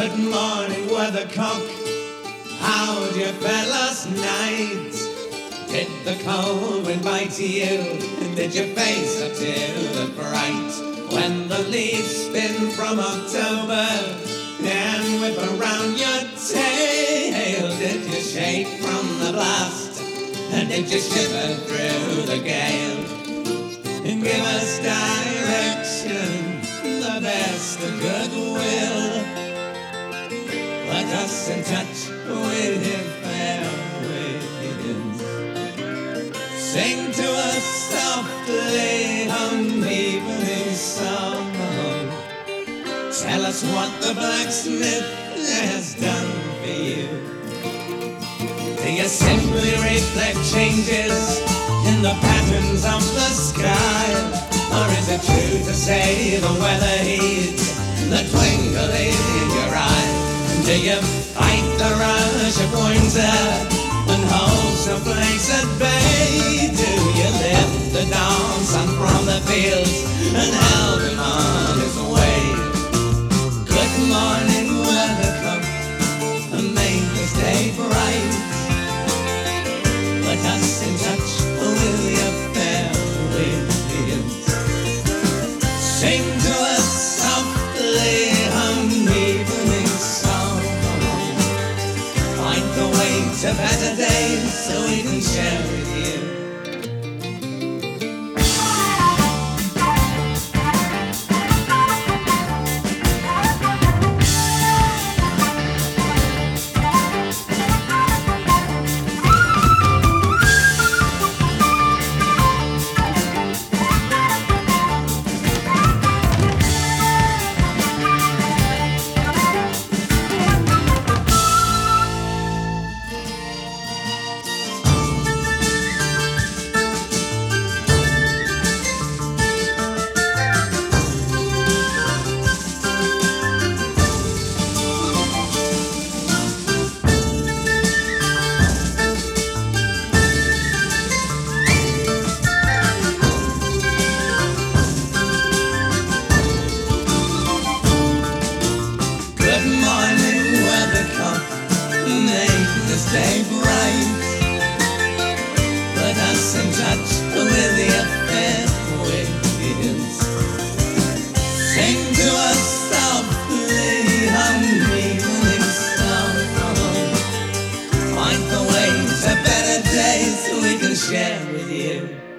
Good morning, weathercock. How'd you fare last night? Did the cold wind bite you? Did you face up to the fright? When the leaves spin from October and whip around your tail, did you shake from the blast? And did you shiver through the gale? And give us direction, the best of goodwill. Put us in touch with your fair winds. Sing to us softly on evening song. Tell us what the blacksmith has done for you. Do you simply reflect changes in the patterns of the sky? Or is it true to say the weather heeds the twinkle in your eye? Do you fight the rush of winter and hold someplace at bay? Do you lift the dawn sun from the fields and help him on his way? Good morning, weathercock, and make this day bright. Put us in touch with your fair winds. Sing to us softly on evening song. Find the way to better days so we can share with you. Stay bright. Put us in touch with your fair winds. Sing to us softly on evening song. Find the way to better days so we can share with you.